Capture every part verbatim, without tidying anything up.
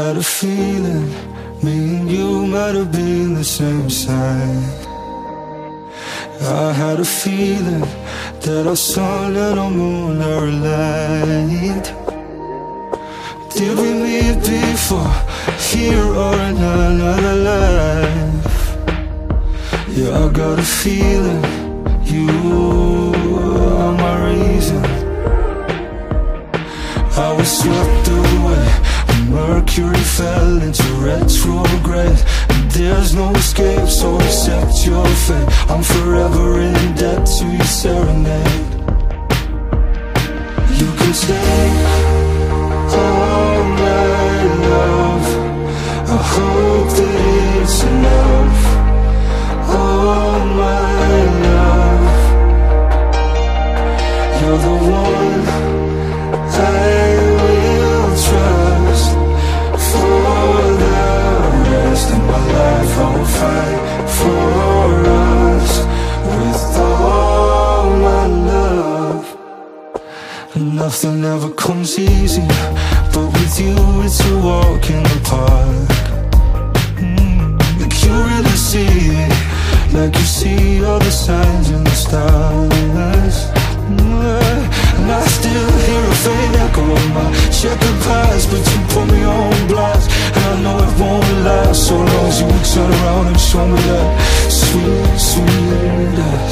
had a feeling me and you might have been the same side. I had a feeling that our sun and our moon are aligned. Did we meet before, here or in another life? Yeah, I got a feeling you are my reason. I was swept away when Mercury fell into retrograde, and there's no escape, so accept your fate. I'm forever in debt to your serenade. You can take all my love, I hope that it's enough. All my love, you're the one I will trust. For the rest of my life I will fight for us with all my love. Nothing ever comes easy, but with you it's a walk in the park. mm, Like you really see it, like you see all the signs in the stars. mm, And I still hear a faint echo of my checkered past, but you put me on blast, and I know it won't last so long as you turn around and show me that sweet, sweet ass.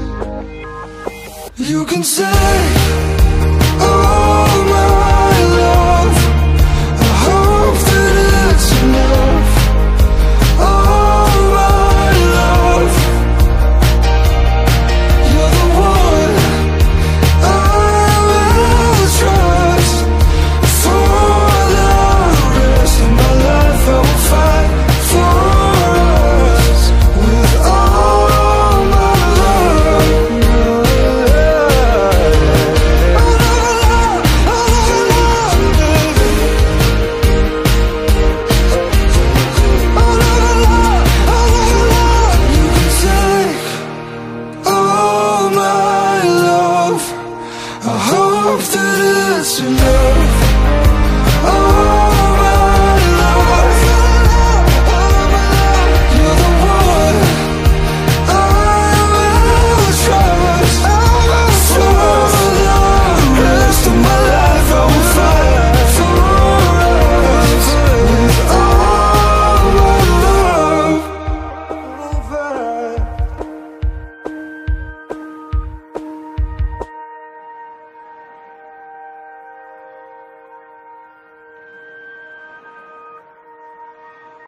You can say all my love, I hope that it's enough. All my love, you're the one I will trust. For the rest of my life I will fight for us with all my love. I hope that it's enough.